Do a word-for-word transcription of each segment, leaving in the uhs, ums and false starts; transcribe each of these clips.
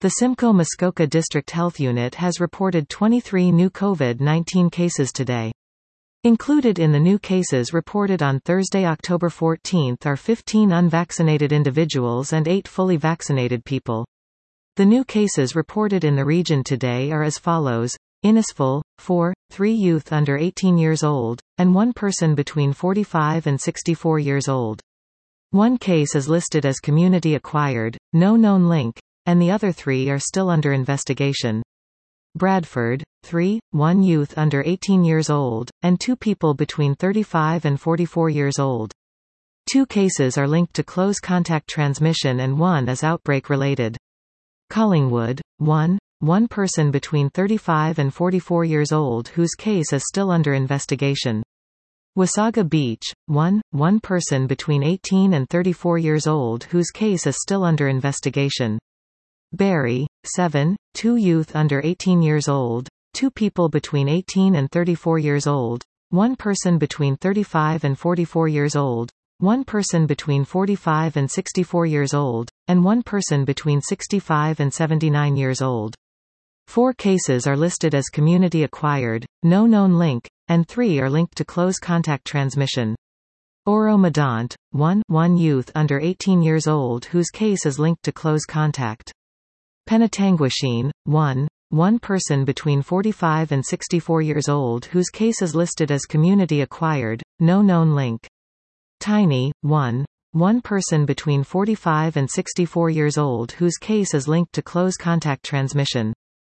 The Simcoe Muskoka District Health Unit has reported twenty-three new COVID nineteen cases today. Included in the new cases reported on Thursday, October fourteenth are fifteen unvaccinated individuals and eight fully vaccinated people. The new cases reported in the region today are as follows: Innisfil, four, three youth under eighteen years old, and one person between forty-five and sixty-four years old. One case is listed as community-acquired, no known link, and the other three are still under investigation. Bradford, three, one youth under eighteen years old, and two people between thirty-five and forty-four years old. Two cases are linked to close contact transmission and one is outbreak-related. Collingwood, one, one person between thirty-five and forty-four years old whose case is still under investigation. Wasaga Beach, one, one person between eighteen and thirty-four years old whose case is still under investigation. Barrie, seven, two youth under eighteen years old, two people between eighteen and thirty-four years old, one person between thirty-five and forty-four years old, one person between forty-five and sixty-four years old, and one person between sixty-five and seventy-nine years old. Four cases are listed as community-acquired, no known link, and three are linked to close contact transmission. Oro-Medonte, one, one youth under eighteen years old whose case is linked to close contact. Penetanguishene, one, one person between forty-five and sixty-four years old whose case is listed as community-acquired, no known link. Tiny, one, one person between forty-five and sixty-four years old whose case is linked to close contact transmission.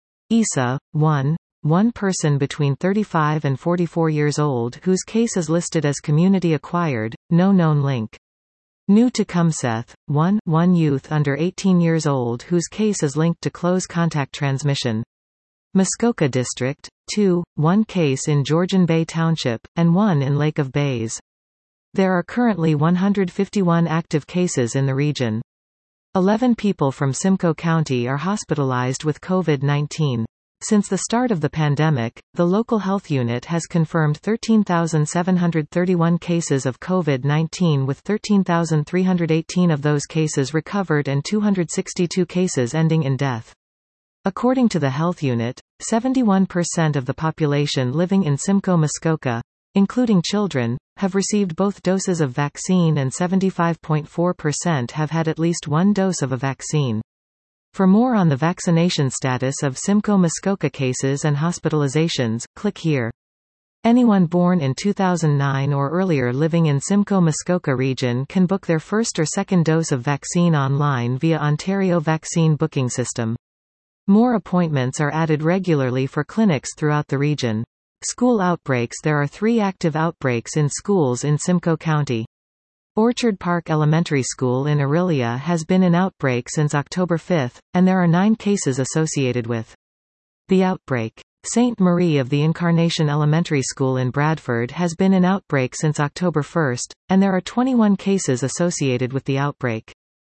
Isa, one, one person between thirty-five and forty-four years old whose case is listed as community-acquired, no known link. New Tecumseth, one, one youth under eighteen years old whose case is linked to close contact transmission. Muskoka District, two, one case in Georgian Bay Township, and one in Lake of Bays. There are currently one hundred fifty-one active cases in the region. Eleven people from Simcoe County are hospitalized with COVID nineteen. Since the start of the pandemic, the local health unit has confirmed thirteen thousand seven hundred thirty-one cases of COVID nineteen with thirteen thousand three hundred eighteen of those cases recovered and two hundred sixty-two cases ending in death. According to the health unit, seventy-one percent of the population living in Simcoe Muskoka, including children, have received both doses of vaccine and seventy-five point four percent have had at least one dose of a vaccine. For more on the vaccination status of Simcoe Muskoka cases and hospitalizations, click here. Anyone born in two thousand nine or earlier living in Simcoe Muskoka region can book their first or second dose of vaccine online via Ontario Vaccine Booking System. More appointments are added regularly for clinics throughout the region. School outbreaks: there are three active outbreaks in schools in Simcoe County. Orchard Park Elementary School in Orillia has been in outbreak since October fifth, and there are nine cases associated with the outbreak. Saint Marie of the Incarnation Elementary School in Bradford has been in outbreak since October first, and there are twenty-one cases associated with the outbreak.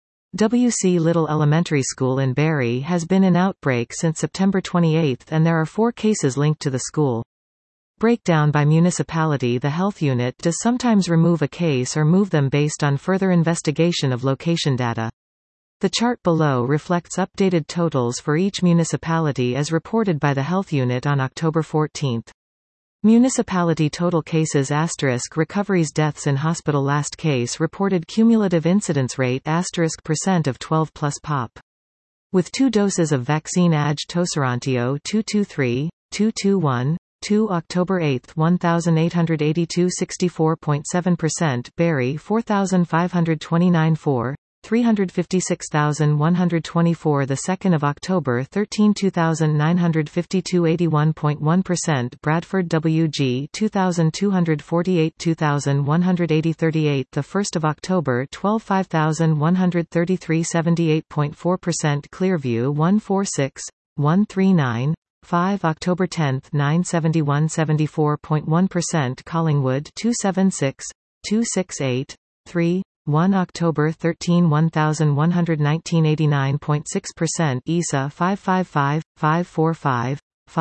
W C Little Elementary School in Barrie has been in outbreak since September twenty-eighth, and there are four cases linked to the school. Breakdown by municipality: the health unit does sometimes remove a case or move them based on further investigation of location data. The chart below reflects updated totals for each municipality as reported by the health unit on October fourteenth. Municipality total cases asterisk recoveries deaths in hospital last case reported cumulative incidence rate asterisk percent of twelve plus pop. With two doses of vaccine A G Toserantio two two three, two two one, two October eighth one thousand eight hundred eighty-two sixty-four point seven percent Barrie four thousand five hundred twenty-nine four, three hundred fifty-six thousand one hundred twenty-four the second of October thirteen two thousand nine hundred fifty-two eighty-one point one percent Bradford W G two thousand two hundred forty-eight two thousand one hundred eighty thirty-eight the first of October twelve five thousand one hundred thirty-three seventy-eight point four percent Clearview one forty-six, one thirty-nine five October tenth nine seventy-one seventy-four point one percent Collingwood two seventy-six, two sixty-eight, three one October thirteenth one thousand one hundred nineteen eighty-nine point six percent Isa five fifty-five, five forty-five, five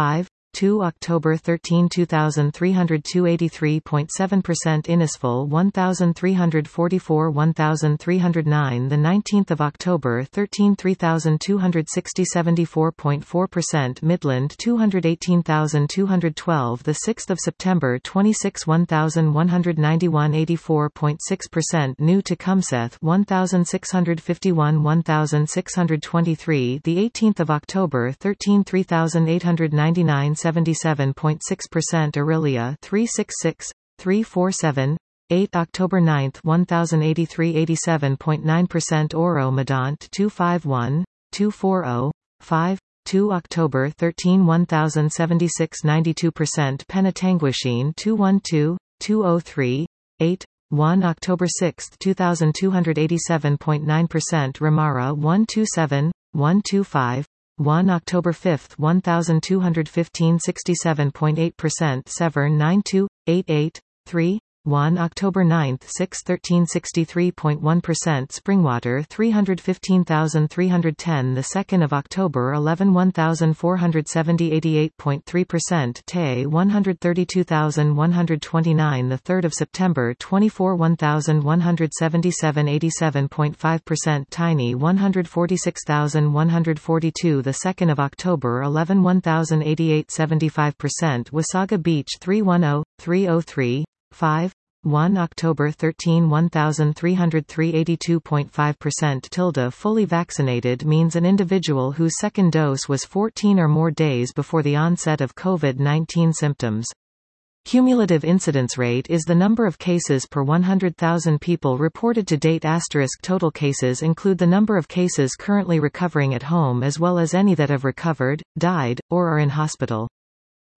two October thirteen two thousand three hundred two eighty-three point seven percent Innisfil one thousand three hundred forty-four one thousand three hundred nine the nineteenth of October thirteen three thousand two hundred sixty seventy-four point four percent Midland two hundred eighteen thousand two hundred twelve the sixth of September twenty-six one thousand one hundred ninety-one eighty-four point six percent New Tecumseth one thousand six hundred fifty-one one thousand six hundred twenty-three the eighteenth of October thirteen three thousand eight hundred ninety-nine seventy-seven point six percent Aurelia three sixty-six three forty-seven eight October ninth one thousand eighty-three eighty-seven point nine percent Oro Medonte two fifty-one two forty five two October thirteen one thousand seventy-six ninety-two percent Penetanguishene two twelve two oh three eight one October sixth two thousand two hundred eighty-seven point nine percent Ramara one twenty-seven one twenty-five one October fifth one thousand two hundred fifteen sixty-seven point eight percent Severn ninety-two eighty-eight three one October ninth six thirteen sixty-three point one percent Springwater three hundred fifteen thousand three hundred ten the second of October eleven one thousand four hundred seventy eighty-eight point three percent Tay one hundred thirty-two thousand one hundred twenty-nine the third of September twenty-four one thousand one hundred seventy-seven eighty-seven point five percent Tiny one hundred forty-six thousand one hundred forty-two the second of October eleven one thousand eighty-eight seventy-five percent Wasaga Beach three ten three oh three five one October thirteen one thousand three hundred three eighty-two point five percent Tilde fully vaccinated means an individual whose second dose was fourteen or more days before the onset of COVID nineteen symptoms. Cumulative incidence rate is the number of cases per one hundred thousand people reported to date. Asterisk total cases include the number of cases currently recovering at home as well as any that have recovered, died, or are in hospital.